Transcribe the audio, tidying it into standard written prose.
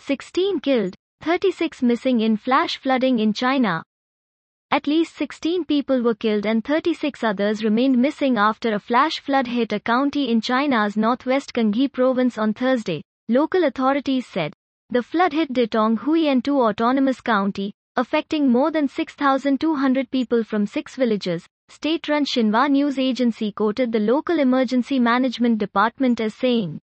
16 killed, 36 missing in flash flooding in China. At least 16 people were killed and 36 others remained missing after a flash flood hit a county in China's northwest Gyeonggi province on Thursday, local authorities said. The flood hit Detong Huiyantu Autonomous County, affecting more than 6,200 people from 6 villages. State-run Xinhua news agency quoted the local emergency management department as saying,